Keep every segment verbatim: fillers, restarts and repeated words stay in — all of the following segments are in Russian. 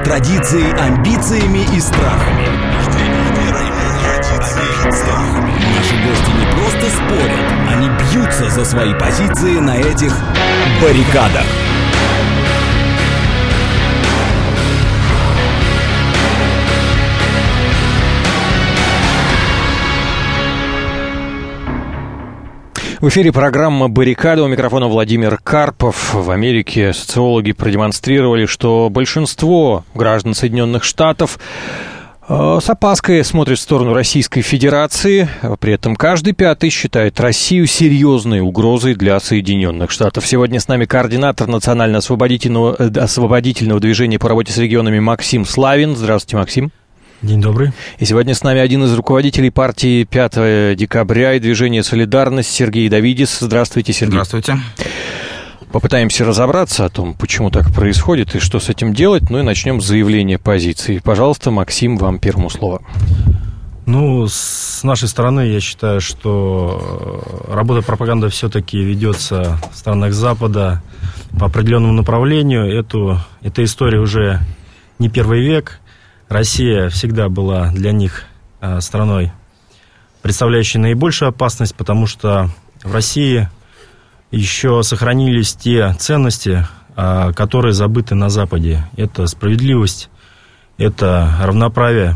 традицией, амбициями и страхами. Наши гости не просто спорят, они бьются за свои позиции на этих баррикадах. В эфире программа «Баррикада». У микрофона Владимир Карпов. В Америке социологи продемонстрировали, что большинство граждан Соединенных Штатов э, с опаской смотрят в сторону Российской Федерации. При этом каждый пятый считает Россию серьезной угрозой для Соединенных Штатов. Сегодня с нами координатор Национально-освободительного освободительного движения по работе с регионами Максим Славин. Здравствуйте, Максим. День добрый. И сегодня с нами один из руководителей партии пятого декабря и движения «Солидарность» Сергей Давидис. Здравствуйте, Сергей. Здравствуйте. Попытаемся разобраться о том, почему так происходит и что с этим делать. Ну и начнем с заявления позиции. Пожалуйста, Максим, вам первому слово. Ну, с нашей стороны, я считаю, что работа пропаганды все-таки ведется в странах Запада по определенному направлению. Эту, эта история уже не первый век. Россия всегда была для них э, страной, представляющей наибольшую опасность, потому что в России еще сохранились те ценности, э, которые забыты на Западе. Это справедливость, это равноправие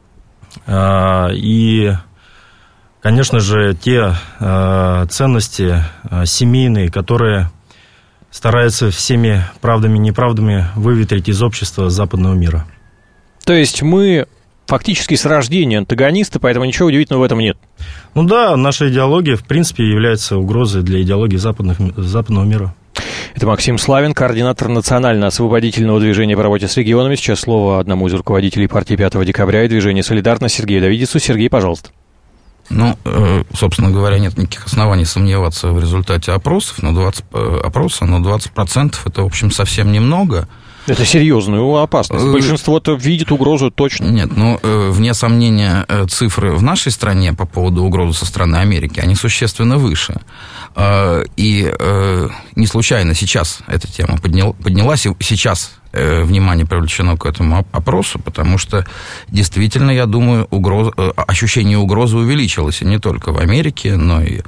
э, и, конечно же, те э, ценности э, семейные, которые стараются всеми правдами и неправдами выветрить из общества западного мира. То есть мы фактически с рождения антагонисты, поэтому ничего удивительного в этом нет. Ну да, наша идеология, в принципе, является угрозой для идеологии западных, западного мира. Это Максим Славин, координатор Национально-освободительного движения по работе с регионами. Сейчас слово одному из руководителей партии пятого декабря и движения «Солидарность» Сергею Давидису. Сергей, пожалуйста. Ну, собственно говоря, нет никаких оснований сомневаться в результате опросов, но двадцать, опроса, но двадцать процентов это, в общем, совсем немного. Это серьезная опасность. Большинство-то видит угрозу точно. Нет, ну, вне сомнения, цифры в нашей стране по поводу угрозы со стороны Америки, они существенно выше. И не случайно сейчас эта тема поднялась, и сейчас внимание привлечено к этому опросу, потому что действительно, я думаю, угроз... ощущение угрозы увеличилось, и не только в Америке, но и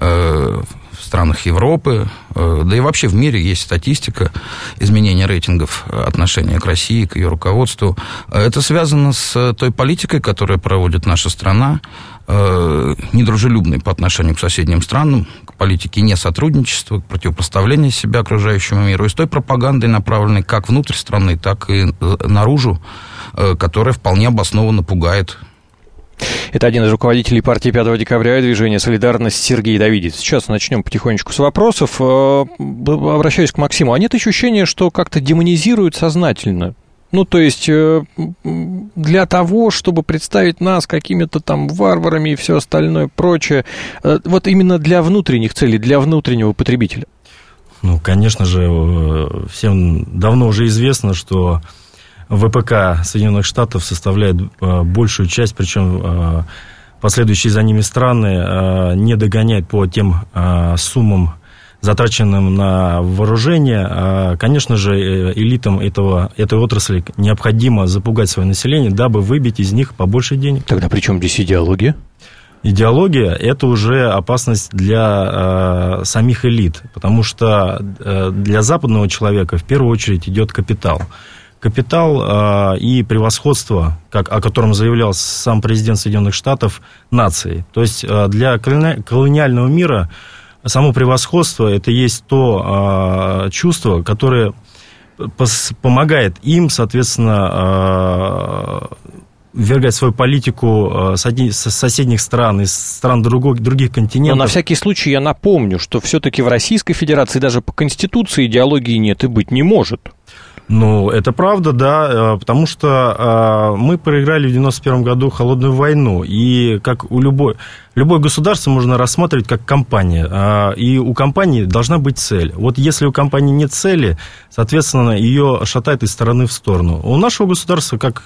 в странах Европы, да и вообще в мире есть статистика изменения рейтингов отношения к России, к ее руководству. Это связано с той политикой, которую проводит наша страна, недружелюбной по отношению к соседним странам, к политике несотрудничества, к противопоставлению себя окружающему миру, и с той пропагандой, направленной как внутрь страны, так и наружу, которая вполне обоснованно пугает. Это один из руководителей партии пятого декабря и движения «Солидарность» Сергей Давидис. Сейчас начнем потихонечку с вопросов. Обращаюсь к Максиму. А нет ощущения, что как-то демонизируют сознательно? Ну, то есть для того, чтобы представить нас какими-то там варварами и все остальное прочее, вот именно для внутренних целей, для внутреннего потребителя? Ну, конечно же, всем давно уже известно, что ВПК Соединенных Штатов составляет большую часть, причем последующие за ними страны не догоняют по тем суммам, затраченным на вооружение. Конечно же, элитам этого, этой отрасли необходимо запугать свое население, дабы выбить из них побольше денег. Тогда при чем здесь идеология? Идеология – это уже опасность для э, самих элит, потому что э, для западного человека в первую очередь идет капитал. Капитал э, и превосходство, как, о котором заявлял сам президент Соединенных Штатов, нации. То есть э, для колони- колониального мира само превосходство – это есть то э, чувство, которое пос- помогает им, соответственно, э, ввергать свою политику с соседних стран, из стран других, других континентов. Но на всякий случай я напомню, что все-таки в Российской Федерации даже по Конституции идеологии нет и быть не может. Ну, это правда, да, потому что мы проиграли в девяносто первом году холодную войну, и как у любой, любое государство можно рассматривать как компания, и у компании должна быть цель. Вот если у компании нет цели, соответственно, ее шатает из стороны в сторону. У нашего государства, как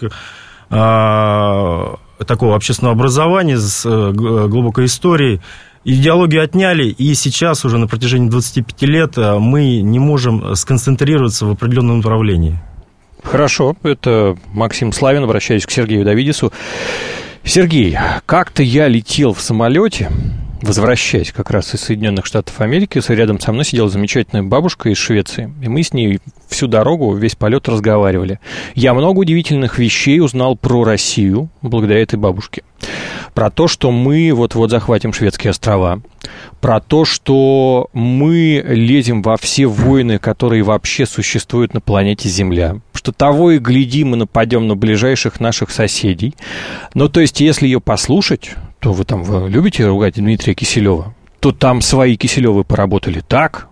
такого общественного образования с глубокой историей, идеологию отняли, и сейчас уже на протяжении двадцати пяти лет мы не можем сконцентрироваться в определенном направлении. Хорошо, это Максим Славин, обращаюсь к Сергею Давидису. Сергей, как-то я летел в самолете, возвращаясь как раз из Соединенных Штатов Америки, рядом со мной сидела замечательная бабушка из Швеции, и мы с ней всю дорогу, весь полет разговаривали. Я много удивительных вещей узнал про Россию благодаря этой бабушке. Про то, что мы вот-вот захватим шведские острова, про то, что мы лезем во все войны, которые вообще существуют на планете Земля, что того и гляди, мы нападем на ближайших наших соседей. Ну, то есть, если ее послушать, то вы там вы любите ругать Дмитрия Киселева, то там свои Киселевы поработали так,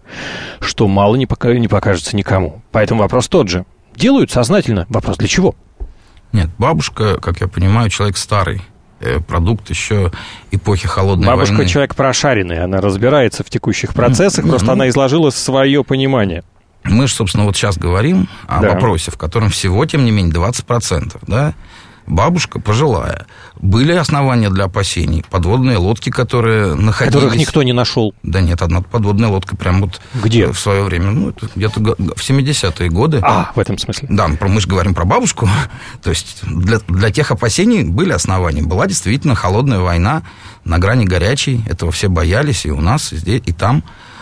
что мало не, пока, не покажется никому. Поэтому вопрос тот же. Делают сознательно. Вопрос для чего? Нет, бабушка, как я понимаю, человек старый. Продукт еще эпохи холодной Бабушка войны. Бабушка человек прошаренный, она разбирается в текущих процессах, mm-hmm. просто она изложила свое понимание. Мы же, собственно, вот сейчас говорим о да. вопросе, в котором всего, тем не менее, двадцать процентов, да? Бабушка пожилая. Были основания для опасений. Подводные лодки, которые находились... Которых никто не нашел. Да нет, одна подводная лодка прям вот... Где? В свое время, ну, это где-то в семидесятые годы. А, в этом смысле. Да, мы же говорим про бабушку. То есть для, для тех опасений были основания. Была действительно холодная война на грани горячей. Этого все боялись и у нас, и здесь, и там.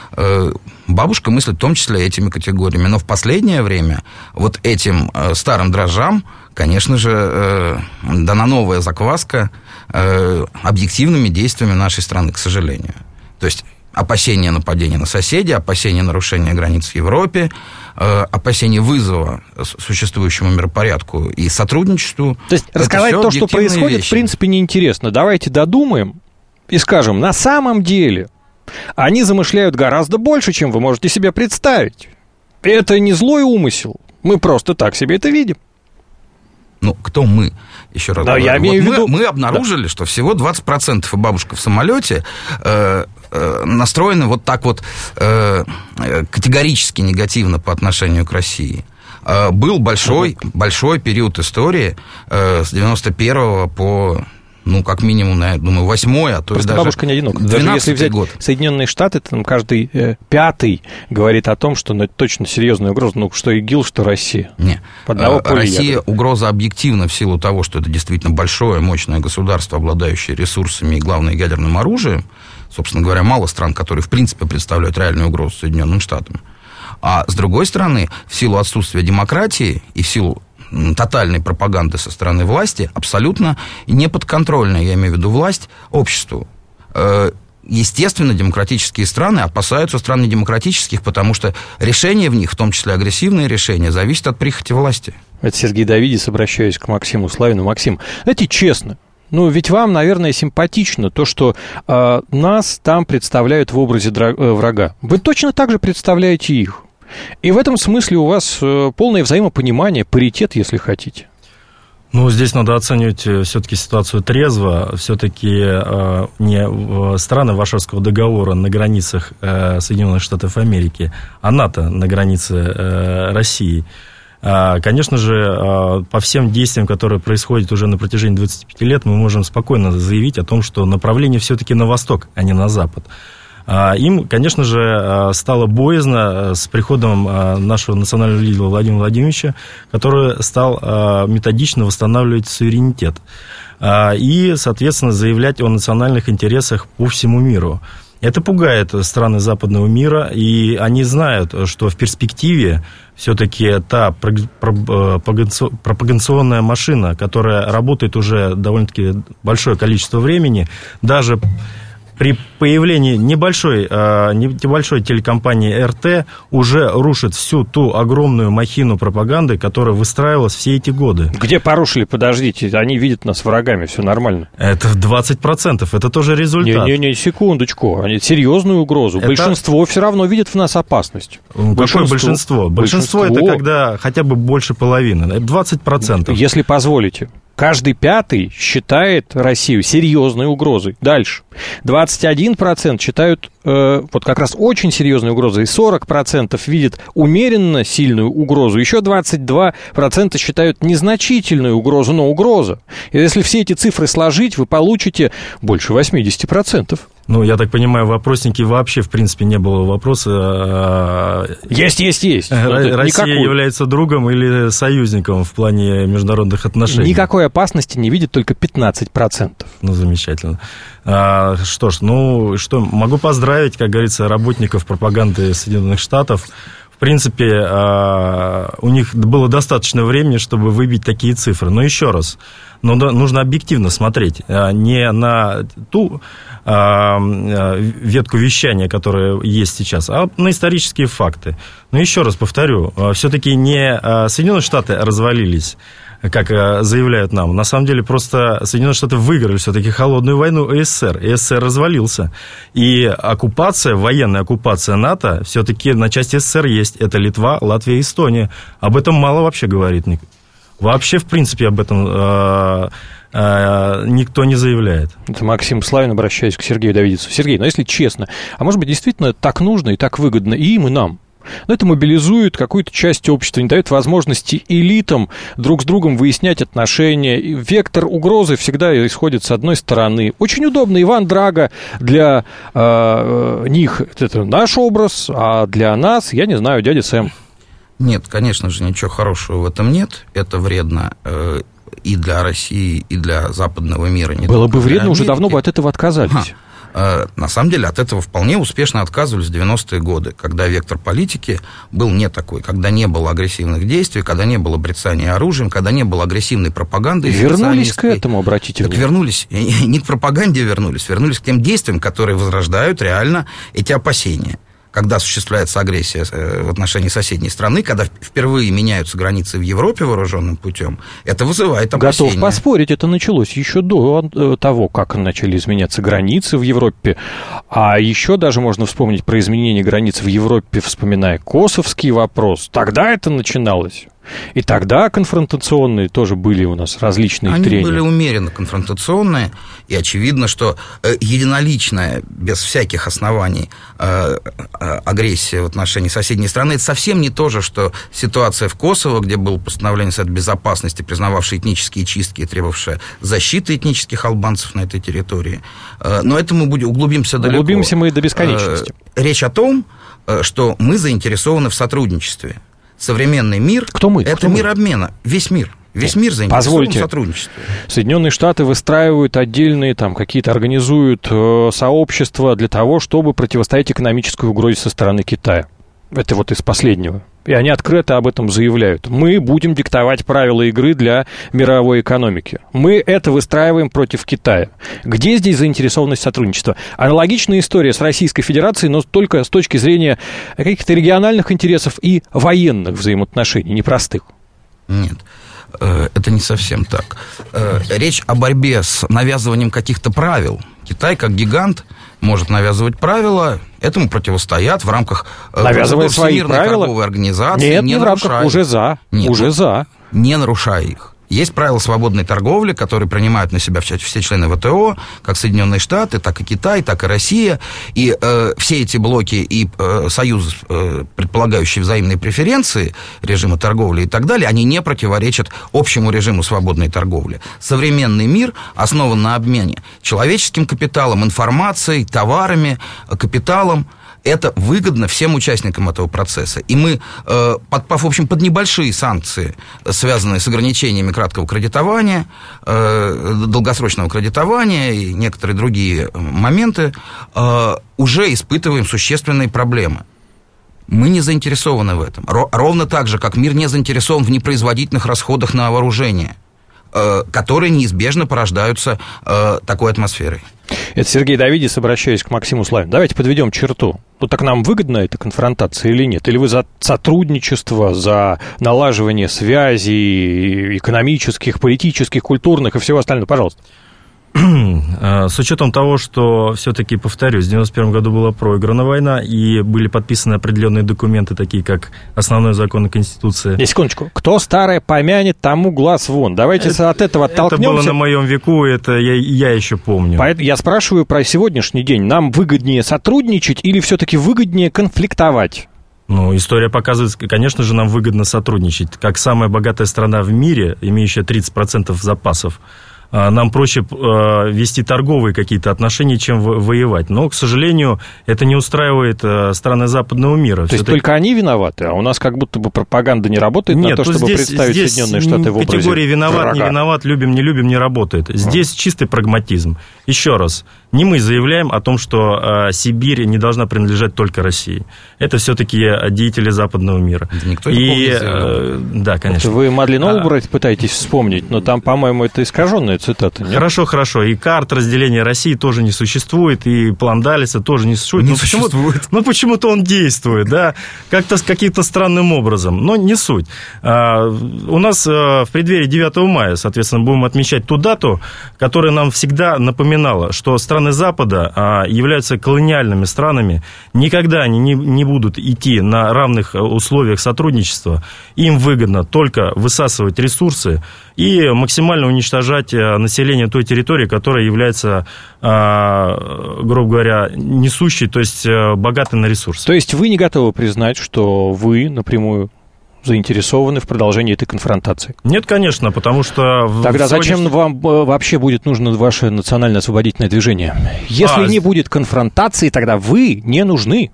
Бабушка мыслит в том числе этими категориями. Но в последнее время вот этим старым дрожжам, конечно же, дана новая закваска объективными действиями нашей страны, к сожалению. То есть опасения нападения на соседей, опасения нарушения границ в Европе, опасения вызова существующему миропорядку и сотрудничеству. То есть рассказать то, что происходит, вещи. В принципе, неинтересно. Давайте додумаем и скажем, на самом деле они замышляют гораздо больше, чем вы можете себе представить. Это не злой умысел. Мы просто так себе это видим. Ну, кто мы? Еще раз да, говорю. Я имею вот в виду... мы, мы обнаружили, да. что всего двадцать процентов и бабушка в самолете э, э, настроены вот так вот э, категорически негативно по отношению к России. Э, был большой, большой период истории э, с девяносто первого по... Ну, как минимум, я думаю, восьмой, а то Просто и даже бабушка не одинока. Даже если взять год. Соединенные Штаты, там каждый э, пятый говорит о том, что ну, это точно серьезная угроза, ну, что ИГИЛ, что Россия. Не. А, Россия ядра. Угроза объективна в силу того, что это действительно большое, мощное государство, обладающее ресурсами и, главное, ядерным оружием. Собственно говоря, мало стран, которые, в принципе, представляют реальную угрозу Соединенным Штатам. А с другой стороны, в силу отсутствия демократии и в силу тотальной пропаганды со стороны власти, абсолютно неподконтрольная, я имею в виду власть, обществу. Естественно, демократические страны опасаются стран недемократических, потому что решения в них, в том числе агрессивные решения, зависят от прихоти власти. Это Сергей Давидис, обращаюсь к Максиму Славину. Максим, знаете, честно, ну, ведь вам, наверное, симпатично то, что э, нас там представляют в образе дра- э, врага. Вы точно так же представляете их. И в этом смысле у вас полное взаимопонимание, паритет, если хотите. Ну, здесь надо оценивать все-таки ситуацию трезво. Все-таки э, не страны Варшавского договора на границах э, Соединенных Штатов Америки, а НАТО на границе э, России. Э, конечно же, э, по всем действиям, которые происходят уже на протяжении двадцати пяти лет, мы можем спокойно заявить о том, что направление все-таки на восток, а не на запад. Им, конечно же, стало боязно с приходом нашего национального лидера Владимира Владимировича, который стал методично восстанавливать суверенитет и, соответственно, заявлять о национальных интересах по всему миру. Это пугает страны западного мира, и они знают, что в перспективе все-таки та пропагандационная машина, которая работает уже довольно-таки большое количество времени, даже при появлении небольшой, небольшой телекомпании эр тэ уже рушит всю ту огромную махину пропаганды, которая выстраивалась все эти годы. Где порушили? Подождите, они видят нас врагами, все нормально. Это двадцать процентов, это тоже результат. Не-не-не, секундочку, они серьезную угрозу. Это... Большинство все равно видит в нас опасность. Какое большинство? Большинство, большинство, большинство это когда хотя бы больше половины, это двадцать процентов. Если позволите. Каждый пятый считает Россию серьезной угрозой. Дальше. двадцать один процент считают э, вот как раз очень серьезной угрозой, и сорок процентов видят умеренно сильную угрозу, еще двадцать два процента считают незначительную угрозу, но угрозу. И если все эти цифры сложить, вы получите больше восемьдесят процентов. Ну, я так понимаю, в вопроснике вообще, в принципе, не было вопроса. Есть, есть, есть. Россия Никакой. является другом или союзником в плане международных отношений? Никакой опасности не видит только пятнадцать процентов. Ну, замечательно. А, что ж, ну, что, могу поздравить, как говорится, работников пропаганды Соединенных Штатов. В принципе, у них было достаточно времени, чтобы выбить такие цифры. Но еще раз, нужно объективно смотреть не на ту ветку вещания, которая есть сейчас, а на исторические факты. Но еще раз повторю, все-таки не Соединенные Штаты развалились, как заявляют нам. На самом деле, просто Соединенные Штаты выиграли все-таки холодную войну СССР. И СССР развалился. И оккупация, военная оккупация НАТО, все-таки на части СССР есть. Это Литва, Латвия, Эстония. Об этом мало вообще говорит. Вообще, в принципе, об этом э, э, никто не заявляет. Это Максим Славин, обращаясь к Сергею Давидовцу. Сергей, ну если честно, а может быть, действительно так нужно и так выгодно и им, и нам? Но это мобилизует какую-то часть общества, не дает возможности элитам друг с другом выяснять отношения. И вектор угрозы всегда исходит с одной стороны. Очень удобно. Иван Драго для э, них это наш образ, а для нас, я не знаю, дядя Сэм. Нет, конечно же, ничего хорошего в этом нет. Это вредно э, и для России, и для западного мира. Не Было бы вредно, уже давно бы от этого отказались. Ага. На самом деле от этого вполне успешно отказывались в девяностые годы, когда вектор политики был не такой, когда не было агрессивных действий, когда не было брецания оружием, когда не было агрессивной пропаганды. Вернулись к этому, обратите внимание. Вернулись, не к пропаганде вернулись, вернулись к тем действиям, которые возрождают реально эти опасения. Когда осуществляется агрессия в отношении соседней страны, когда впервые меняются границы в Европе вооруженным путем, это вызывает опасения. Готов поспорить, это началось еще до того, как начали изменяться границы в Европе. А еще даже можно вспомнить про изменение границ в Европе, вспоминая косовский вопрос. Тогда это начиналось. И тогда конфронтационные тоже были у нас различные Они трения. Они были умеренно конфронтационные, и очевидно, что единоличная, без всяких оснований, агрессия в отношении соседней страны, это совсем не то же, что ситуация в Косово, где было постановление Совета Безопасности, признававшее этнические чистки и требовавшее защиты этнических албанцев на этой территории. Но это мы будем, углубимся далеко. Углубимся мы до бесконечности. Речь о том, что мы заинтересованы в сотрудничестве. Современный мир Кто мы? это Кто мир мы? обмена. Весь мир. Весь мир заинтересован Позвольте. в сотрудничестве. Соединенные Штаты выстраивают отдельные, там, какие-то организуют э, сообщества для того, чтобы противостоять экономической угрозе со стороны Китая. Это вот из последнего. И они открыто об этом заявляют. Мы будем диктовать правила игры для мировой экономики. Мы это выстраиваем против Китая. Где здесь заинтересованность сотрудничества? Аналогичная история с Российской Федерацией, но только с точки зрения каких-то региональных интересов и военных взаимоотношений, непростых. Нет. Это не совсем так. Речь о борьбе с навязыванием каких-то правил. Китай, как гигант, может навязывать правила, этому противостоят в рамках Навязывая свои правила? торговой организации. Нет, не, не в рамках, уже за, Нет, уже за. Не нарушая их. Есть правила свободной торговли, которые принимают на себя все члены ВТО, как Соединенные Штаты, так и Китай, так и Россия. И э, все эти блоки и э, союзы, э, предполагающие взаимные преференции режима торговли и так далее, они не противоречат общему режиму свободной торговли. Современный мир основан на обмене человеческим капиталом, информацией, товарами, капиталом. Это выгодно всем участникам этого процесса. И мы, подпав, в общем, под небольшие санкции, связанные с ограничениями краткого кредитования, долгосрочного кредитования и некоторые другие моменты, уже испытываем существенные проблемы. Мы не заинтересованы в этом. Ровно так же, как мир не заинтересован в непроизводительных расходах на вооружение, которые неизбежно порождаются такой атмосферой. Это Сергей Давидис, обращаясь к Максиму Славину. Давайте подведем черту. Ну, так нам выгодна эта конфронтация или нет? Или вы за сотрудничество, за налаживание связей экономических, политических, культурных и всего остального? Пожалуйста. С учетом того, что, все-таки, повторюсь, в девяносто первом году была проиграна война, и были подписаны определенные документы, такие как основной закон и Конституция. И секундочку. Кто старое помянет, тому глаз вон. Давайте это, от этого оттолкнемся. Это было на моем веку, это я, я еще помню. Поэтому я спрашиваю про сегодняшний день. Нам выгоднее сотрудничать или все-таки выгоднее конфликтовать? Ну, история показывает, конечно же, нам выгодно сотрудничать. Как самая богатая страна в мире, имеющая тридцать процентов запасов, нам проще вести торговые какие-то отношения, чем воевать. Но, к сожалению, это не устраивает страны западного мира. То есть только они виноваты, а у нас как будто бы пропаганда не работает. Нет, на то, чтобы здесь, представить здесь Соединенные Штаты в образе категории виноват, врага. не виноват, любим, не любим, не работает. Здесь а. чистый прагматизм. Еще раз, не мы заявляем о том, что Сибирь не должна принадлежать только России. Это все-таки деятели западного мира. Да никто И, не э, да, конечно. Вот вы Мадлен Олбрайт а. пытаетесь вспомнить, но там, по-моему, это искаженная цитата. Нет? Хорошо, хорошо. И карт разделения России тоже не существует, и план Даллеса тоже не существует. Не но существует. Почему-то, ну, почему-то он действует, да, как-то каким-то странным образом. Но не суть. А, у нас а, в преддверии девятого мая, соответственно, будем отмечать ту дату, которая нам всегда напоминала, что страны Запада а, являются колониальными странами, никогда они не, не будут идти на равных условиях сотрудничества. Им выгодно только высасывать ресурсы и максимально уничтожать население той территории, которая является, грубо говоря, несущей, то есть богатой на ресурсы. То есть вы не готовы признать, что вы напрямую заинтересованы в продолжении этой конфронтации? Нет, конечно, потому что... Тогда зачем сегодняшний... вам вообще будет нужно ваше национальное освободительное движение? Если а... не будет конфронтации, тогда вы не нужны.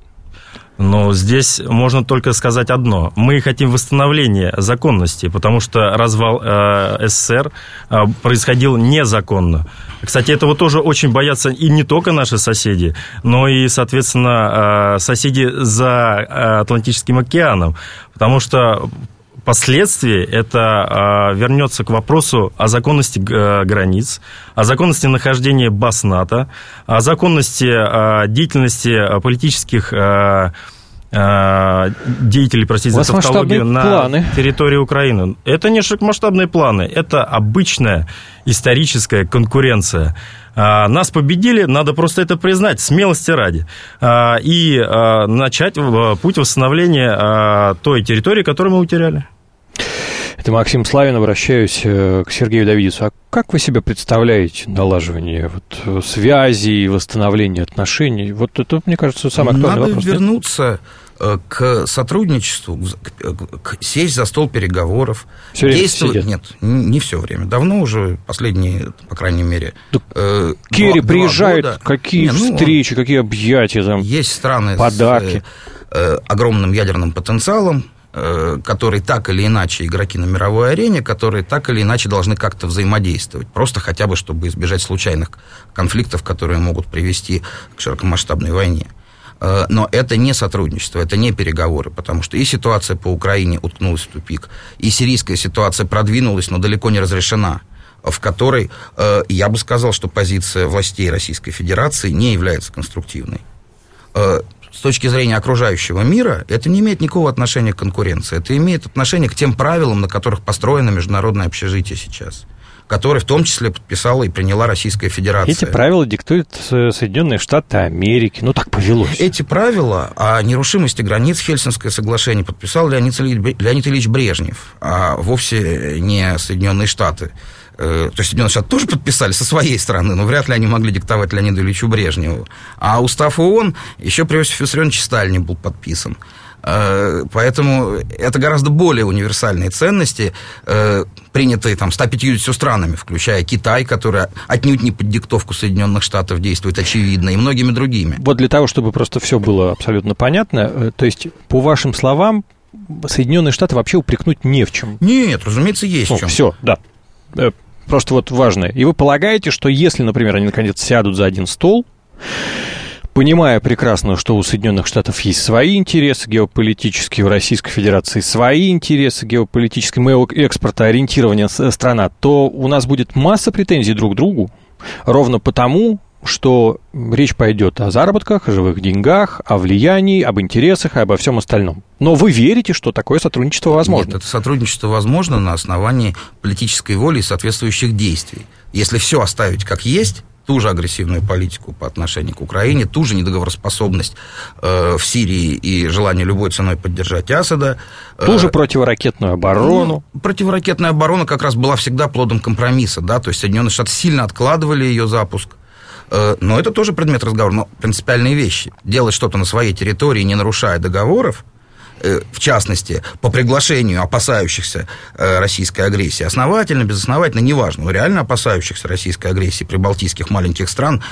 Но здесь можно только сказать одно. Мы хотим восстановления законности, потому что развал э, СССР э, происходил незаконно. Кстати, этого тоже очень боятся и не только наши соседи, но и, соответственно, э, соседи за Атлантическим океаном. Потому что впоследствии это э, вернется к вопросу о законности э, границ, о законности нахождения баз НАТО, о законности э, деятельности э, политических э, э, деятелей, простите за тавтологию, на планы. территории Украины. Это не широкомасштабные планы, это обычная историческая конкуренция. Нас победили, надо просто это признать, смелости ради. И начать путь восстановления той территории, которую мы утеряли. Это Максим Славин, обращаюсь к Сергею Давидису. А как вы себе представляете налаживание вот, связей, восстановление отношений? Вот это, мне кажется, самый актуальный Надо вопрос. Надо вернуться нет? к сотрудничеству, к, к, сесть за стол переговоров. Все время действовать. сидят? Нет, не все время. Давно уже, последние, по крайней мере, э, Керри два, приезжает, два года. какие не, ну, встречи, какие объятия, там, есть страны подарки. с э, огромным ядерным потенциалом, которые так или иначе игроки на мировой арене, которые так или иначе должны как-то взаимодействовать, просто хотя бы, чтобы избежать случайных конфликтов, которые могут привести к широкомасштабной войне. Но это не сотрудничество, это не переговоры, потому что и ситуация по Украине уткнулась в тупик, и сирийская ситуация продвинулась, но далеко не разрешена, в которой, я бы сказал, что позиция властей Российской Федерации не является конструктивной. С точки зрения окружающего мира, это не имеет никакого отношения к конкуренции. Это имеет отношение к тем правилам, на которых построено международное общежитие сейчас, которое в том числе подписала и приняла Российская Федерация. Эти правила диктуют Соединенные Штаты Америки. Ну, так повелось. Эти правила о нерушимости границ Хельсинское соглашение подписал Леонид Ильич, Леонид Ильич Брежнев, а вовсе не Соединенные Штаты. То есть Соединенные Штаты тоже подписали со своей стороны, но вряд ли они могли диктовать Леониду Ильичу Брежневу. А устав ООН еще при Иосифе Виссарионовиче Сталине был подписан. Поэтому это гораздо более универсальные ценности, принятые там ста пятьюдесятью странами, включая Китай, который отнюдь не под диктовку Соединенных Штатов действует, очевидно, и многими другими. Вот для того, чтобы просто все было абсолютно понятно, то есть, по вашим словам, Соединенные Штаты вообще упрекнуть не в чем? Нет, разумеется, есть ну, в чем. Все, да. Просто вот важное. И вы полагаете, что если, например, они наконец сядут за один стол, понимая прекрасно, что у Соединенных Штатов есть свои интересы геополитические, у Российской Федерации свои интересы геополитические, мы экспортоориентированная страна, то у нас будет масса претензий друг к другу, ровно потому, что речь пойдет о заработках, о живых деньгах, о влиянии, об интересах и обо всем остальном. Но вы верите, что такое сотрудничество возможно? Нет, это сотрудничество возможно на основании политической воли и соответствующих действий. если все оставить как есть, ту же агрессивную политику по отношению к Украине, ту же недоговороспособность э, в Сирии и желание любой ценой поддержать Асада. Ту же противоракетную оборону. Ну, противоракетная оборона как раз была всегда плодом компромисса, да, то есть Соединенные Штаты сильно откладывали ее запуск. Э, но это тоже предмет разговора, но принципиальные вещи. Делать что-то на своей территории, не нарушая договоров, в частности, по приглашению опасающихся российской агрессии, основательно, безосновательно, неважно, но реально опасающихся российской агрессии прибалтийских маленьких стран,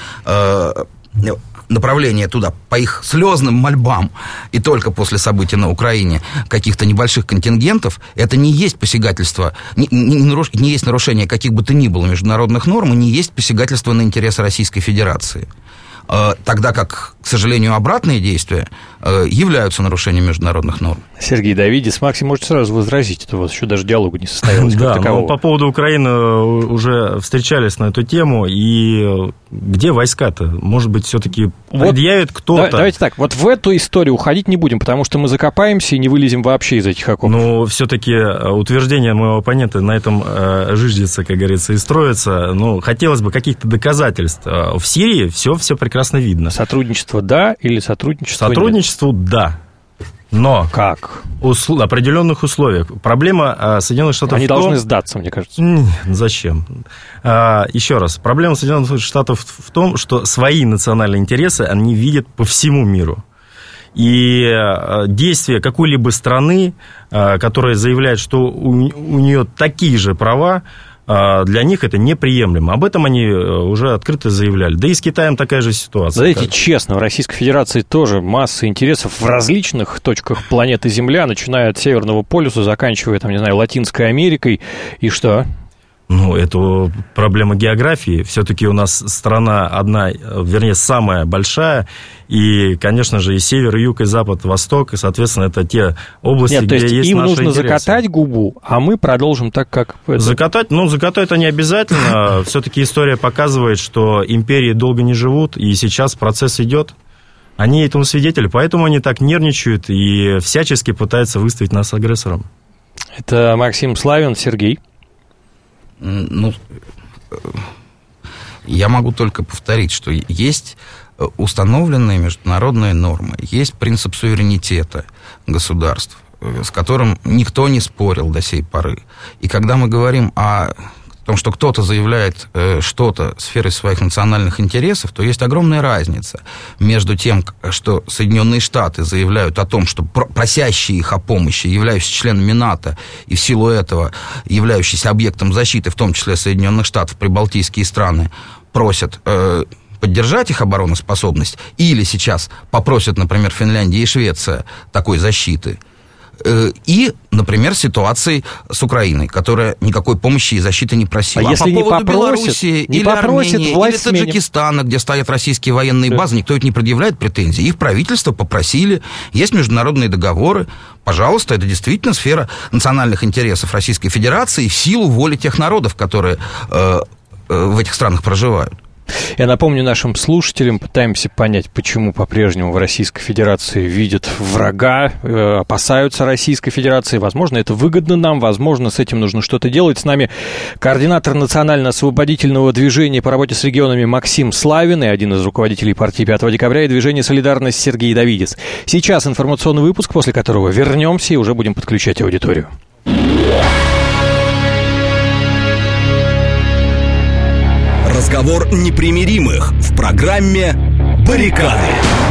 направление туда по их слезным мольбам и только после событий на Украине каких-то небольших контингентов, это не есть посягательство, не, не, не есть нарушение каких бы то ни было международных норм и не есть посягательство на интересы Российской Федерации. Тогда как, к сожалению, обратные действия являются нарушением международных норм. Сергей Давидис, Максим, можете сразу возразить, это у вас еще даже диалога не состоялось. Да, но по поводу Украины уже встречались на эту тему, и где войска-то? Может быть, все-таки вот предъявит кто-то? Давайте так, вот в эту историю уходить не будем, потому что мы закопаемся и не вылезем вообще из этих окопов. Но все-таки утверждение моего оппонента на этом жиждется, как говорится, и строится. Ну, хотелось бы каких-то доказательств. В Сирии все, все прекрасно видно. Сотрудничество да или сотрудничество нет? Сотрудничество да. Но как? В определенных условиях. Проблема Соединенных Штатов Они в том... должны сдаться, мне кажется. Зачем? А, еще раз. Проблема Соединенных Штатов в том, что свои национальные интересы они видят по всему миру. И действия какой-либо страны, которая заявляет, что у, у нее такие же права, для них это неприемлемо. Об этом они уже открыто заявляли. Да и с Китаем такая же ситуация. Знаете, как... честно, в Российской Федерации тоже масса интересов в различных точках планеты Земля, начиная от Северного полюса, заканчивая, там, не знаю, Латинской Америкой. И что? Ну, это проблема географии. Все-таки у нас страна одна, вернее, самая большая. И, конечно же, и север, и юг, и запад, и восток. И, соответственно, это те области, Нет, где то есть есть им наши нужно интересы. закатать губу, а мы продолжим так, как... Это... Закатать? Ну, закатать это не обязательно. Все-таки история показывает, что империи долго не живут, и сейчас процесс идет. Они этому свидетели, поэтому они так нервничают и всячески пытаются выставить нас агрессором. Это Максим Славин, Сергей. Ну, я могу только повторить, что есть установленные международные нормы, есть принцип суверенитета государств, с которым никто не спорил до сей поры. И когда мы говорим о том, что кто-то заявляет э, что-то сферой своих национальных интересов, то есть огромная разница между тем, что Соединенные Штаты заявляют о том, что просящие их о помощи, являющиеся членами НАТО, и в силу этого являющиеся объектом защиты, в том числе Соединенных Штатов, прибалтийские страны, просят... Э, поддержать их обороноспособность, или сейчас попросят, например, Финляндия и Швеция такой защиты, и, например, ситуации с Украиной, которая никакой помощи и защиты не просила. А, а если по не поводу попросит, Белоруссии, не или попросит, Армении, или Таджикистана, где стоят российские военные базы, никто ведь не предъявляет претензий. Их правительство попросили, есть международные договоры. Пожалуйста, это действительно сфера национальных интересов Российской Федерации в силу воли тех народов, которые э, э, в этих странах проживают. Я напомню нашим слушателям, пытаемся понять, почему по-прежнему в Российской Федерации видят врага, э, опасаются Российской Федерации. Возможно, это выгодно нам, возможно, с этим нужно что-то делать. С нами координатор национально-освободительного движения по работе с регионами Максим Славин и один из руководителей партии пятого декабря и движения «Солидарность» Сергей Давидис. Сейчас информационный выпуск, после которого вернемся и уже будем подключать аудиторию. Разговор непримиримых в программе «Баррикады».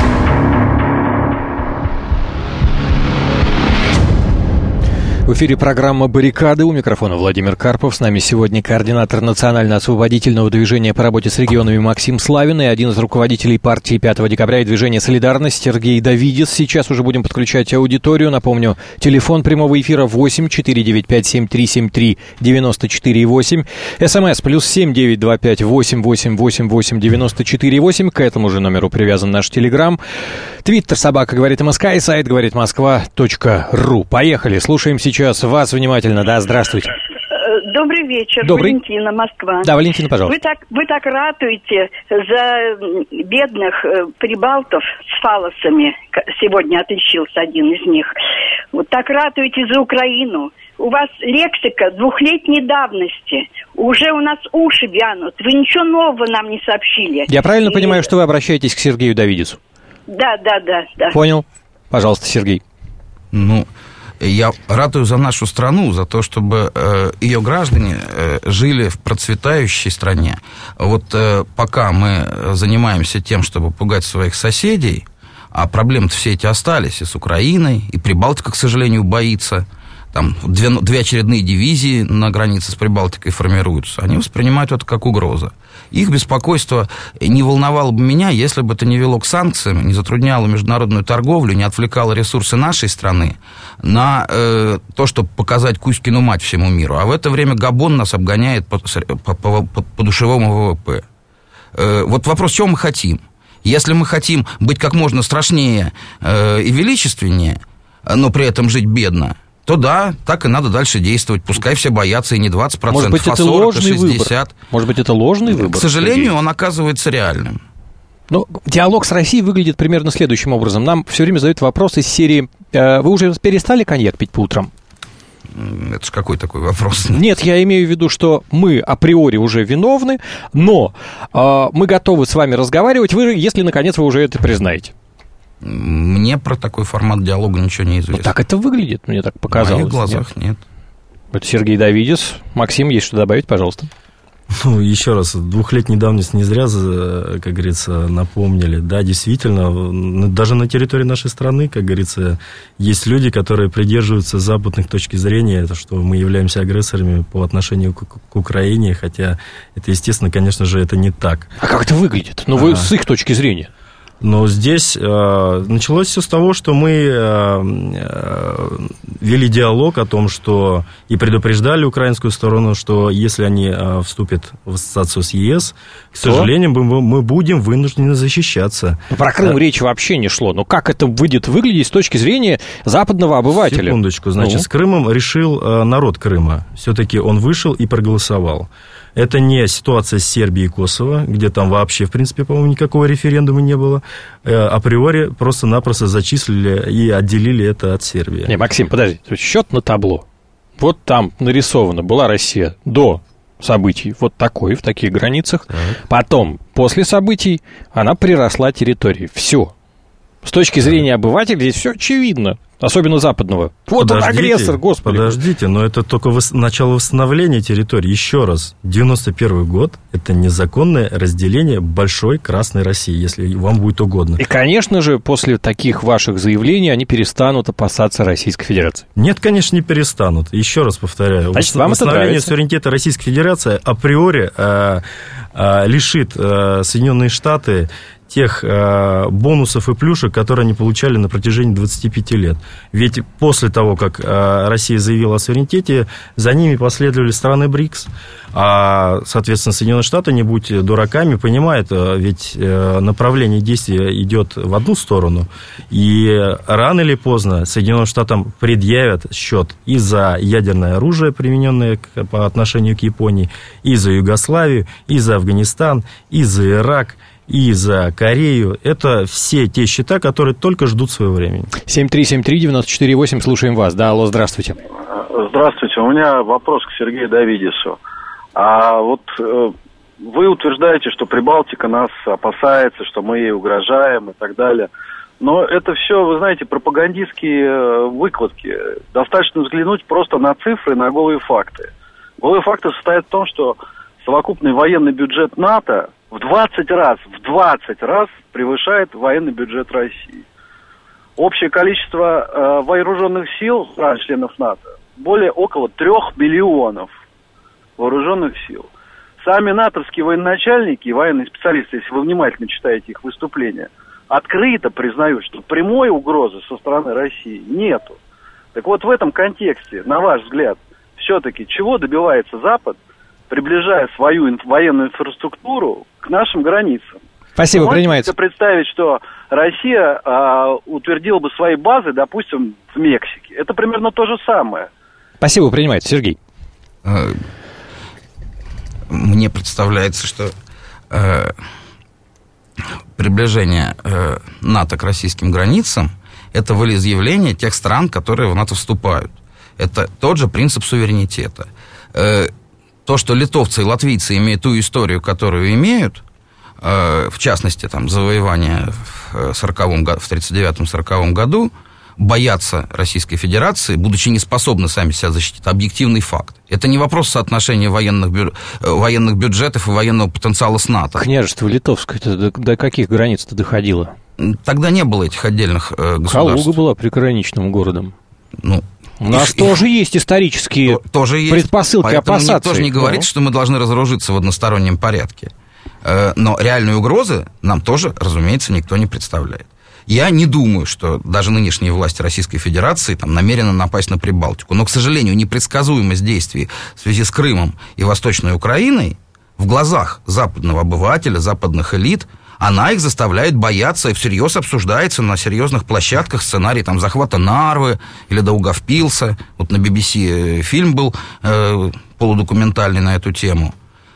В эфире программа «Баррикады». У микрофона Владимир Карпов. С нами сегодня координатор национально-освободительного движения по работе с регионами Максим Славин и один из руководителей партии пятого декабря и движения «Солидарность» Сергей Давидис. Сейчас уже будем подключать аудиторию. Напомню, телефон прямого эфира восемь четыре девять пять семь три семь три девяносто четыре восемь. СМС плюс семь девять два пять восемь восемь восемь восемь девяносто четыре восемь. К этому же номеру привязан наш телеграм. Твиттер собака говорит МСК и сайт говорит Москва точка ру. Поехали, слушаем сейчас вас внимательно. Да, здравствуйте. Добрый вечер, Добрый. Валентина, Москва. Да, Валентина, пожалуйста. Вы так, вы так ратуете за бедных э, прибалтов с фалосами. Сегодня отличился один из них. Вот так ратуете за Украину. У вас лексика двухлетней давности. Уже у нас уши вянут. Вы ничего нового нам не сообщили. Я правильно И... понимаю, что вы обращаетесь к Сергею Давидису? Да, да, да, да. Понял. Пожалуйста, Сергей. Ну, я ратую за нашу страну, за то, чтобы э, ее граждане э, жили в процветающей стране. Вот э, пока мы занимаемся тем, чтобы пугать своих соседей, а проблемы-то все эти остались и с Украиной, и Прибалтика, к сожалению, боится. Там две, две очередные дивизии на границе с Прибалтикой формируются. Они воспринимают это как угроза. Их беспокойство не волновало бы меня, если бы это не вело к санкциям, не затрудняло международную торговлю, не отвлекало ресурсы нашей страны на э, то, чтобы показать Кузькину мать всему миру. А в это время Габон нас обгоняет по, по, по, по, по душевому ВВП. Э, вот вопрос, чего мы хотим? Если мы хотим быть как можно страшнее э, и величественнее, но при этом жить бедно, то да, так и надо дальше действовать. Пускай все боятся и не двадцать процентов, Может быть, а это сорок, ложный и шестьдесят. выбор? Может быть, это ложный выбор? К сожалению, Сергей? Он оказывается реальным. Ну, диалог с Россией выглядит примерно следующим образом. Нам все время задают вопрос из серии э, «Вы уже перестали коньяк пить по утрам?» Это же какой такой вопрос? Нет, я имею в виду, что мы априори уже виновны, но э, мы готовы с вами разговаривать, вы, если, наконец, вы уже это признаете. Мне про такой формат диалога ничего не известно. Ну, так это выглядит, мне так показалось. В моих глазах нет. нет. Это Сергей Давидис. Максим, есть что добавить, пожалуйста? Ну, еще раз, двухлетней давности не зря, как говорится, напомнили. Да, действительно, даже на территории нашей страны, как говорится, есть люди, которые придерживаются западных точки зрения, это что мы являемся агрессорами по отношению к, к Украине, хотя это, естественно, конечно же, это не так. А как это выглядит? Ну, вы а... с их точки зрения. Но здесь э, началось все с того, что мы э, э, вели диалог о том, что и предупреждали украинскую сторону, что если они э, вступят в ассоциацию с ЕС, к что? сожалению, мы, мы будем вынуждены защищаться. Но про Крым а... речи вообще не шло. Но как это будет выглядеть с точки зрения западного обывателя? Секундочку. Значит, ну. с Крымом решил э, народ Крыма. Все-таки он вышел и проголосовал. Это не ситуация с Сербией и Косово, где там вообще, в принципе, по-моему, никакого референдума не было. Априори просто-напросто зачислили и отделили это от Сербии. Не, Максим, подожди. Счет на табло. Вот там нарисована была Россия до событий вот такой, в таких границах. Так. Потом, после событий, она приросла территории. Все. С точки зрения обывателя здесь все очевидно. Особенно западного. Вот он агрессор, господи. Подождите, но это только вос... начало восстановления территории. Еще раз, девяносто первый год – это незаконное разделение большой Красной России, если вам будет угодно. И, конечно же, после таких ваших заявлений они перестанут опасаться Российской Федерации. Нет, конечно, не перестанут. Еще раз повторяю. Значит, вам восстановление суверенитета Российской Федерации априори э, э, лишит э, Соединенные Штаты тех э, бонусов и плюшек, которые они получали на протяжении двадцати пяти лет. Ведь после того, как э, Россия заявила о суверенитете, за ними последовали страны БРИКС. А, соответственно, Соединенные Штаты, не будь дураками, понимают, ведь э, направление действия идет в одну сторону. И рано или поздно Соединенным Штатам предъявят счет и за ядерное оружие, примененное к, по отношению к Японии, и за Югославию, и за Афганистан, и за Ирак, и за Корею. Это все те счета, которые только ждут своего времени. семь три семь три девять четыре восемь, слушаем вас. Да, алло, здравствуйте. Здравствуйте, у меня вопрос к Сергею Давидису. А вот э, вы утверждаете, что Прибалтика нас опасается, что мы ей угрожаем и так далее. Но это все, вы знаете, пропагандистские выкладки. Достаточно взглянуть просто на цифры, на голые факты. Голые факты состоят в том, что совокупный военный бюджет НАТО в двадцать раз, в двадцать раз превышает военный бюджет России. Общее количество э, вооруженных сил стран-членов НАТО более около трех миллионов вооруженных сил. Сами натовские военачальники и военные специалисты, если вы внимательно читаете их выступления, открыто признают, что прямой угрозы со стороны России нету. Так вот, в этом контексте, на ваш взгляд, все-таки чего добивается Запад, приближая свою инф- военную инфраструктуру к нашим границам? Спасибо, Вы принимается. можете представить, что Россия а, утвердила бы свои базы, допустим, в Мексике. Это примерно то же самое. Спасибо, принимается. Сергей. мне представляется, что приближение НАТО к российским границам – это волеизъявление тех стран, которые в НАТО вступают. Это тот же принцип суверенитета. То, что литовцы и латвийцы имеют ту историю, которую имеют, в частности, там, завоевание в сороковом, в тридцать девятом-сороковом году, боятся Российской Федерации, будучи не способны сами себя защитить. Это объективный факт. Это не вопрос соотношения военных, бю... военных бюджетов и военного потенциала с НАТО. Княжество Литовское до, до каких границ-то доходило? Тогда не было этих отдельных э, государств. Калуга была приграничным городом. Ну, у нас и, тоже и, есть исторические то, тоже есть, предпосылки опасаться. Никто же не говорит, что мы должны разоружиться в одностороннем порядке. Но реальные угрозы нам тоже, разумеется, никто не представляет. Я не думаю, что даже нынешние власти Российской Федерации там, намерены напасть на Прибалтику. Но, к сожалению, непредсказуемость действий в связи с Крымом и Восточной Украиной в глазах западного обывателя, западных элит, она их заставляет бояться и всерьез обсуждается на серьезных площадках сценарий там, захвата Нарвы или Даугавпилса. Вот на би би си фильм был э, полудокументальный на эту тему.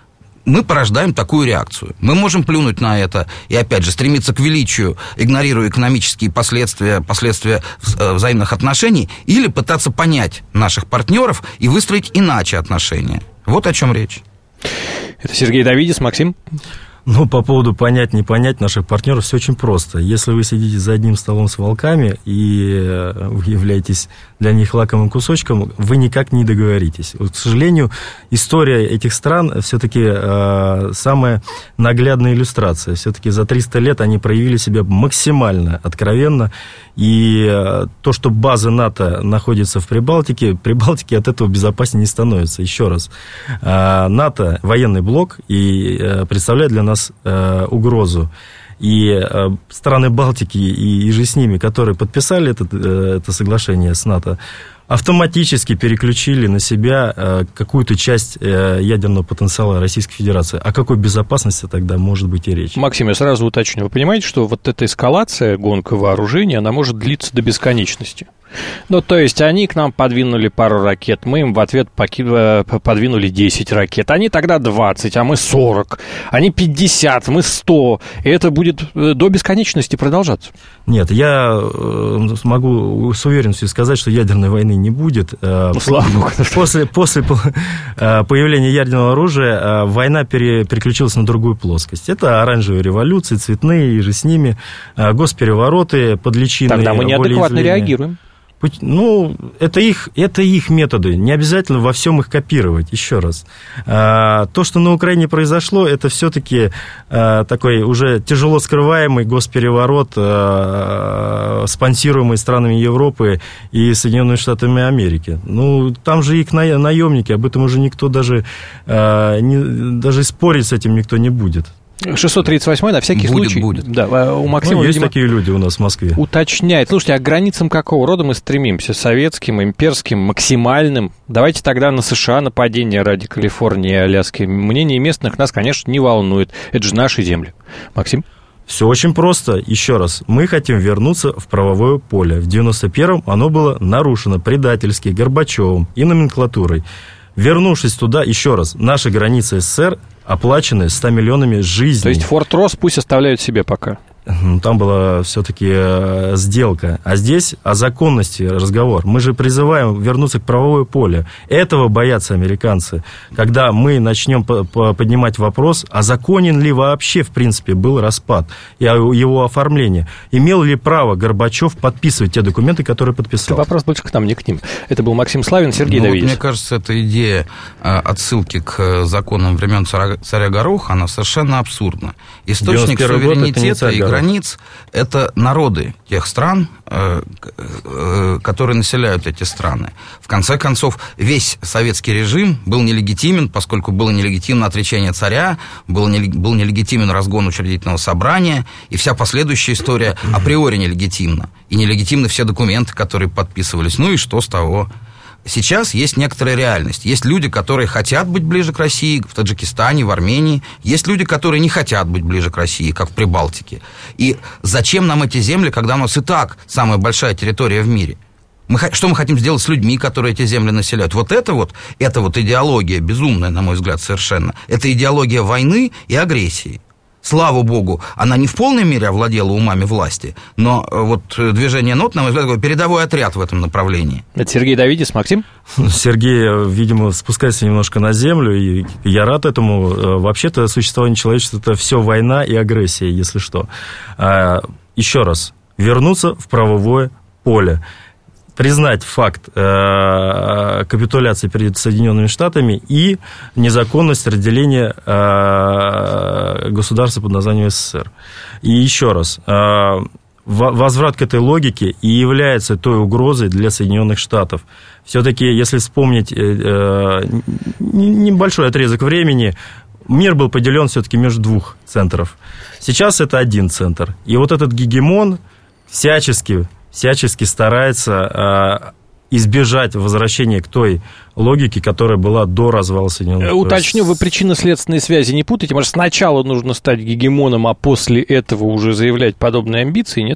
Мы порождаем такую реакцию. Мы можем плюнуть на это и, опять же, стремиться к величию, игнорируя экономические последствия, последствия взаимных отношений, или пытаться понять наших партнеров и выстроить иначе отношения. Вот о чем речь. Это Сергей Давидис, Максим. Ну, по поводу понять, не понять наших партнеров, все очень просто. Если вы сидите за одним столом с волками и вы являетесь для них лакомым кусочком, вы никак не договоритесь. Вот, к сожалению, история этих стран все-таки э, самая наглядная иллюстрация. Все-таки за триста лет они проявили себя максимально откровенно. И э, то, что база НАТО находится в Прибалтике, Прибалтике от этого безопаснее не становится. Еще раз, э, НАТО военный блок и э, представляет для нас э, угрозу. И э, страны Балтики и, и же с ними, которые подписали это, э, это соглашение с НАТО, автоматически переключили на себя э, какую-то часть э, ядерного потенциала Российской Федерации. О какой безопасности тогда может быть и речь? Максим, я сразу уточню. Вы понимаете, что вот эта эскалация, гонка вооружения, она может длиться до бесконечности? Ну, то есть, они к нам подвинули пару ракет, мы им в ответ подвинули десять ракет. Они тогда двадцать, а мы сорок. Они пятьдесят, мы сто. И это будет до бесконечности продолжаться. Нет, я могу с уверенностью сказать, что ядерной войны не будет. Ну, слава богу. После, после появления ядерного оружия война пере, переключилась на другую плоскость. Это оранжевые революции, цветные, и же с ними, госперевороты под личиной. Тогда мы неадекватно реагируем. Ну, это их, это их методы. Не обязательно во всем их копировать. Еще раз. А, то, что на Украине произошло, это все-таки а, такой уже тяжело скрываемый госпереворот, а, спонсируемый странами Европы и Соединенными Штатами Америки. Ну, там же их наемники, об этом уже никто даже, а, не, даже спорить с этим никто не будет. шестьсот тридцать восьмой на всякий будет, случай. Будет. Да, у Максима, ну, есть видимо, такие люди у нас в Москве. Уточняет. Слушайте, а к границам какого рода мы стремимся? Советским, имперским, максимальным? Давайте тогда на США нападение ради Калифорнии и Аляски. Мнение местных нас, конечно, не волнует. Это же наши земли. Максим? Все очень просто. Еще раз, мы хотим вернуться в правовое поле. В девяносто первом оно было нарушено предательски Горбачевым и номенклатурой. Вернувшись туда, еще раз, наши границы СССР оплачены ста миллионами жизней. То есть Форт Росс пусть оставляют себе пока? Там была все-таки сделка. А здесь о законности разговор. Мы же призываем вернуться к правовое поле. Этого боятся американцы. Когда мы начнем поднимать вопрос, а законен ли вообще, в принципе, был распад и его оформление. Имел ли право Горбачев подписывать те документы, которые подписал? Это вопрос больше к нам, не к ним. Это был Максим Славин, Сергей ну, Давидис. Вот, мне кажется, эта идея отсылки к законам времен царя Гороха, она совершенно абсурдна. Источник суверенитета и границ – это народы тех стран, которые населяют эти страны. В конце концов, весь советский режим был нелегитимен, поскольку было нелегитимно отречение царя, был нелегитимен разгон учредительного собрания, и вся последующая история априори нелегитимна. И нелегитимны все документы, которые подписывались. Ну и что с того? Сейчас есть некоторая реальность. Есть люди, которые хотят быть ближе к России, в Таджикистане, в Армении. Есть люди, которые не хотят быть ближе к России, как в Прибалтике. И зачем нам эти земли, когда у нас и так самая большая территория в мире? Мы, что мы хотим сделать с людьми, которые эти земли населяют? Вот это вот, это вот идеология безумная, на мой взгляд, совершенно. Это идеология войны и агрессии. Слава богу, она не в полной мере овладела умами власти, но вот движение НОТ, на мой взгляд, передовой отряд в этом направлении. Это Сергей Давидис, Максим? Сергей, видимо, спускается немножко на землю, и я рад этому. Вообще-то существование человечества – это все война и агрессия, если что. Еще раз, вернуться в правовое поле. Признать факт э, капитуляции перед Соединенными Штатами и незаконность разделения э, государства под названием СССР. И еще раз, э, возврат к этой логике и является той угрозой для Соединенных Штатов. Все-таки, если вспомнить э, небольшой отрезок времени, мир был поделен все-таки между двух центров. Сейчас это один центр. И вот этот гегемон всячески... всячески старается э, избежать возвращения к той логике, которая была до развала Соединенных Штатов. Уточню, вы причинно-следственные связи не путаете? Может, сначала нужно стать гегемоном, а после этого уже заявлять подобные амбиции, нет?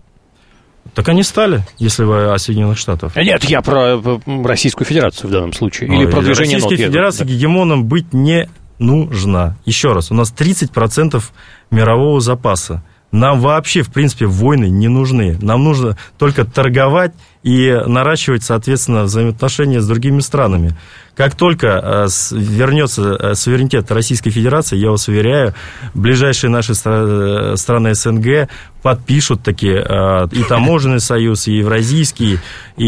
Так они стали, если вы о Соединенных Штатах. Нет, я про Российскую Федерацию в данном случае. Или Ой, про движение НОТ. Российской Федерации да. гегемоном быть не нужно. Еще раз, у нас тридцать процентов мирового запаса. Нам вообще, в принципе, войны не нужны. Нам нужно только торговать и наращивать, соответственно, взаимоотношения с другими странами. Как только вернется суверенитет Российской Федерации, я вас уверяю, ближайшие наши страны СНГ подпишут такие и таможенный союз, и евразийский,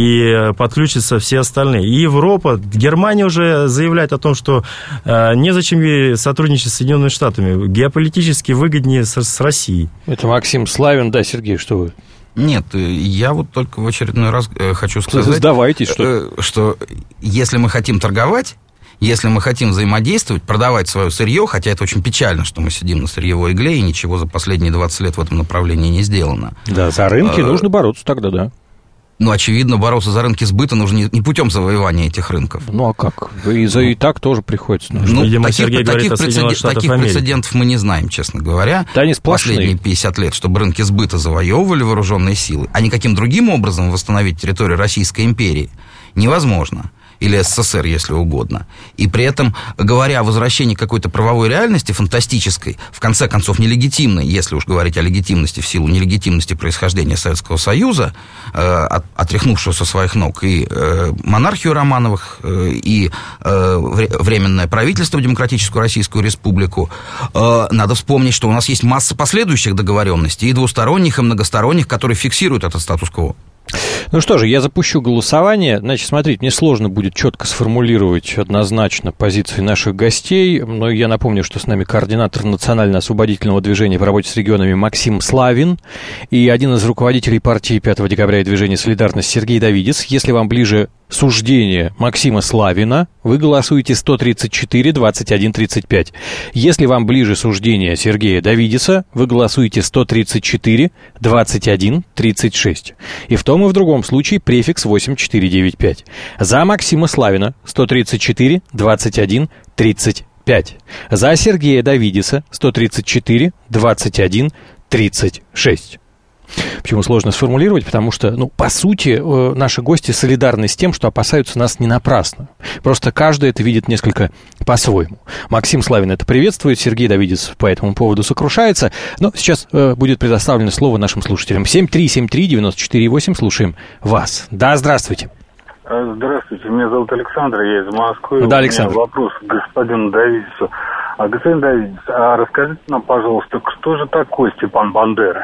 и подключатся все остальные. И Европа, Германия уже заявляет о том, что незачем ей сотрудничать с Соединенными Штатами, геополитически выгоднее с Россией. Это Максим Славин, да, Сергей, что вы? Нет, я вот только в очередной раз хочу сказать, Сдавайтесь, что, что если мы хотим торговать, если мы хотим взаимодействовать, продавать свое сырье, хотя это очень печально, что мы сидим на сырьевой игле, и ничего за последние двадцать лет в этом направлении не сделано. Да, за рынки а, нужно бороться тогда, да. Ну, очевидно, бороться за рынки сбыта нужно не путем завоевания этих рынков. Ну, а как? И, за, и так тоже приходится. Ну, Видимо, таких, таких, прецедент, таких прецедентов мы не знаем, честно говоря. Да, они сплошные. Последние пятьдесят лет, чтобы рынки сбыта завоевывали вооруженные силы, а никаким другим образом восстановить территорию Российской империи невозможно. Или СССР, если угодно. И при этом, говоря о возвращении какой-то правовой реальности, фантастической, в конце концов, нелегитимной, если уж говорить о легитимности в силу нелегитимности происхождения Советского Союза, э, от, отряхнувшего со своих ног и э, монархию Романовых, э, и э, Временное правительство, Демократическую Российскую Республику, э, надо вспомнить, что у нас есть масса последующих договоренностей, и двусторонних, и многосторонних, которые фиксируют этот статус-кво. Ну что же, я запущу голосование. Значит, смотрите, мне сложно будет четко сформулировать однозначно позиции наших гостей, но я напомню, что с нами координатор национально-освободительного движения по работе с регионами Максим Славин и один из руководителей партии пятого декабря и движения «Солидарность» Сергей Давидис. Если вам ближе суждение Максима Славина, вы голосуете сто тридцать четыре двадцать один тридцать пять. Если вам ближе суждение Сергея Давидиса, вы голосуете сто тридцать четыре двадцать один тридцать шесть. И в том и в другом случае префикс восемь четыре девять пять. За Максима Славина сто тридцать четыре двадцать один тридцать пять. За Сергея Давидиса сто тридцать четыре двадцать один тридцать шесть. Почему сложно сформулировать? Потому что, ну, по сути, наши гости солидарны с тем, что опасаются нас не напрасно. Просто каждый это видит несколько по-своему. Максим Славин это приветствует, Сергей Давидис по этому поводу сокрушается. Но сейчас э, будет предоставлено слово нашим слушателям. семь три семь три девять четыре восемь, слушаем вас. Да, здравствуйте. Здравствуйте, меня зовут Александр, я из Москвы. Да, Александр. У меня вопрос к господину Давидису. А, господин Давидис, а расскажите нам, пожалуйста, кто же такой Степан Бандера?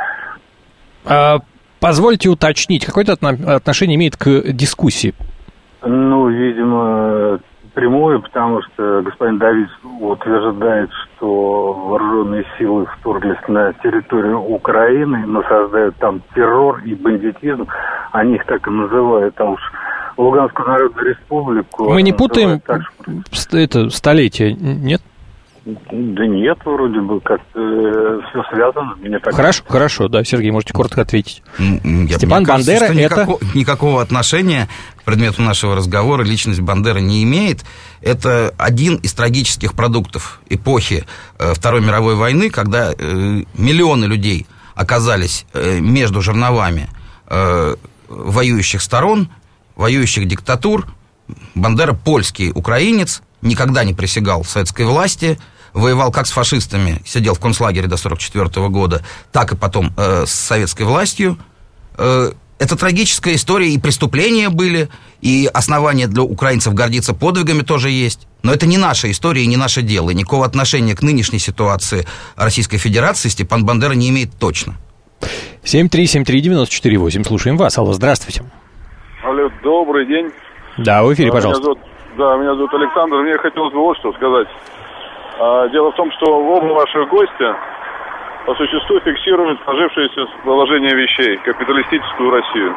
А, позвольте уточнить, какое-то отношение имеет к дискуссии? Ну, видимо, прямое, потому что господин Давидис утверждает, что вооруженные силы вторглись на территорию Украины, насаждают там террор и бандитизм. Они их так и называют, а уж Луганскую Народную Республику... Мы не путаем так, что... это столетие, нет? Да нет, вроде бы как-то э, все связано. Мне так... Хорошо, хорошо, да, Сергей, можете коротко ответить. Я, Степан Бандера кажется, это... Никакого, никакого отношения к предмету нашего разговора личность Бандеры не имеет. Это один из трагических продуктов эпохи э, Второй мировой войны, когда э, миллионы людей оказались э, между жерновами э, воюющих сторон, воюющих диктатур. Бандера польский украинец, никогда не присягал советской власти, воевал как с фашистами, сидел в концлагере до сорок четвёртого года, так и потом э, с советской властью. Э, это трагическая история, и преступления были, и основания для украинцев гордиться подвигами тоже есть. Но это не наша история и не наше дело. И никакого отношения к нынешней ситуации Российской Федерации Степан Бандера не имеет точно. семь три семь три девять четыре восемь. Слушаем вас. Алло, здравствуйте. Алло, добрый день. Да, в эфире, а, пожалуйста. Меня зовут, да, меня зовут Александр. Мне хотелось бы вот что сказать. А, дело в том, что оба ваших гостя по существу фиксируют сложившееся положение вещей, капиталистическую Россию.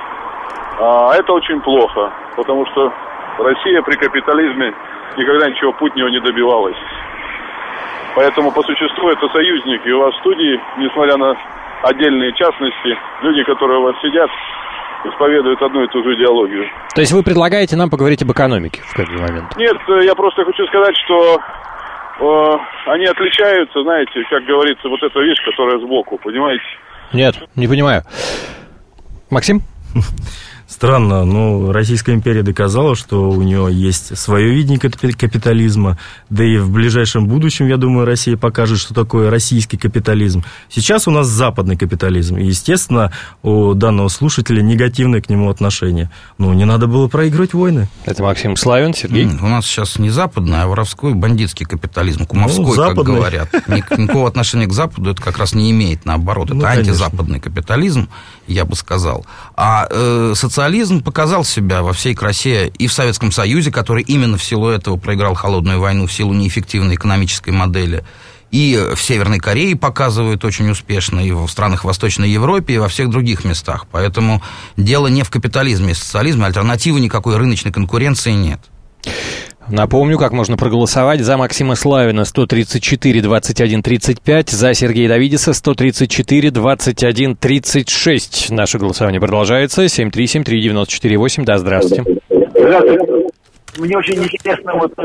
А это очень плохо, потому что Россия при капитализме никогда ничего путнего не добивалась. Поэтому по существу это союзники. У вас в студии, несмотря на отдельные частности, люди, которые у вас сидят, исповедуют одну и ту же идеологию. То есть вы предлагаете нам поговорить об экономике в какой-то момент? Нет, я просто хочу сказать, что э, они отличаются, знаете, как говорится, вот эта вещь, которая сбоку, понимаете? Нет, не понимаю. Максим? Странно, но Российская империя доказала, что у нее есть свое видение капитализма, да и в ближайшем будущем, я думаю, Россия покажет, что такое российский капитализм. Сейчас у нас западный капитализм, и, естественно, у данного слушателя негативное к нему отношение. Ну, не надо было проигрывать войны. Это Максим Славин, Сергей. У нас сейчас не западный, а воровской бандитский капитализм, кумовской, ну, как говорят. Никакого отношения к Западу это как раз не имеет, наоборот. Это ну, антизападный капитализм, я бы сказал. А э, социализм показал себя во всей красе и в Советском Союзе, который именно в силу этого проиграл холодную войну, в силу неэффективной экономической модели, и в Северной Корее показывают очень успешно, и в странах Восточной Европы, и во всех других местах. Поэтому дело не в капитализме и социализме, альтернативы никакой рыночной конкуренции нет. Напомню, как можно проголосовать. За Максима Славина сто тридцать четыре двадцать один тридцать пять, за Сергея Давидеса сто тридцать четыре двадцать один тридцать шесть. Наше голосование продолжается. семь три семь три девять четыре восемь. Да, здравствуйте. Здравствуйте. Мне очень интересно, вот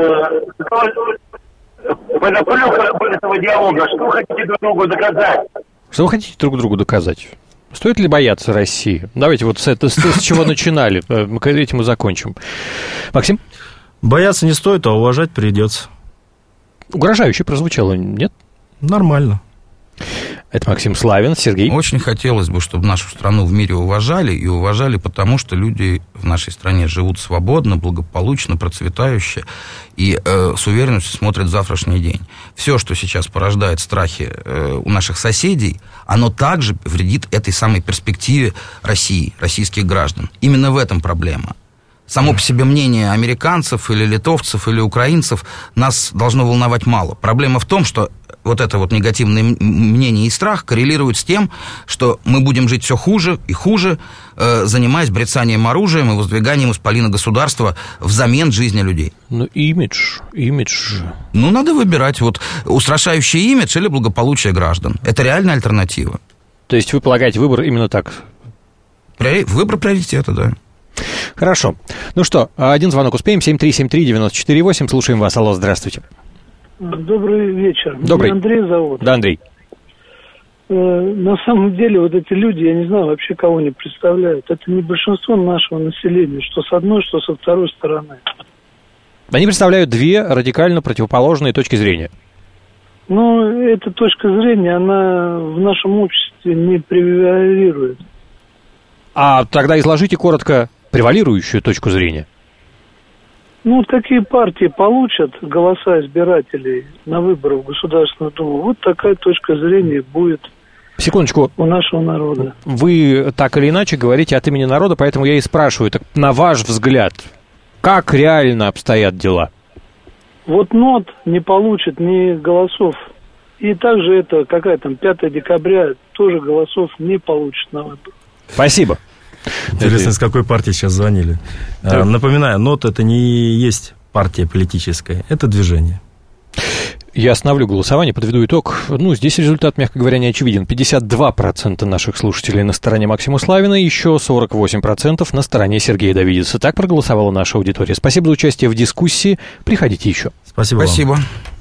подоплёка этого диалога. Что вы хотите друг другу доказать? Что вы хотите друг другу доказать? Стоит ли бояться России? Давайте вот с, это, с, с чего начинали. Мы этим и закончим. Максим? Бояться не стоит, а уважать придется. Угрожающе прозвучало, нет? Нормально. Это Максим Славин. Сергей? Очень хотелось бы, чтобы нашу страну в мире уважали, и уважали потому, что люди в нашей стране живут свободно, благополучно, процветающе, и э, с уверенностью смотрят в завтрашний день. Все, что сейчас порождает страхи э, у наших соседей, оно также вредит этой самой перспективе России, российских граждан. Именно в этом проблема. Само по себе мнение американцев или литовцев или украинцев нас должно волновать мало. Проблема в том, что вот это вот негативное мнение и страх коррелируют с тем, что мы будем жить все хуже и хуже, э, занимаясь брецанием оружием и воздвиганием исполина государства взамен жизни людей. Ну, имидж, имидж. Ну, надо выбирать вот устрашающий имидж или благополучие граждан. Это реальная альтернатива. То есть вы полагаете выбор именно так? При... Выбор приоритета, да. Хорошо. Ну что, один звонок успеем. семь три семь три девять четыре восемь. Слушаем вас. Алло, здравствуйте. Добрый вечер. Добрый. Меня Андрей зовут. Да, Андрей. Э, на самом деле, вот эти люди, я не знаю вообще, кого они представляют. Это не большинство нашего населения, что с одной, что со второй стороны. Они представляют две радикально противоположные точки зрения. Но эта точка зрения, она в нашем обществе не превалирует. А тогда изложите коротко превалирующую точку зрения. Ну, вот какие партии получат голоса избирателей на выборах в Государственную Думу, вот такая точка зрения будет Секундочку. у нашего народа. Вы так или иначе говорите от имени народа, поэтому я и спрашиваю, так на ваш взгляд, как реально обстоят дела? Вот НОТ не получит ни голосов. И также это, какая там, пятое декабря, тоже голосов не получит на выборах. Спасибо. Интересно, с какой партии сейчас звонили. Да. Напоминаю, НОТ это не есть партия политическая, это движение. Я остановлю голосование, подведу итог. Ну, здесь результат, мягко говоря, не очевиден. пятьдесят два процента наших слушателей на стороне Максима Славина, еще сорок восемь процентов на стороне Сергея Давидеса. Так проголосовала наша аудитория. Спасибо за участие в дискуссии. Приходите еще. Спасибо. Спасибо. Вам.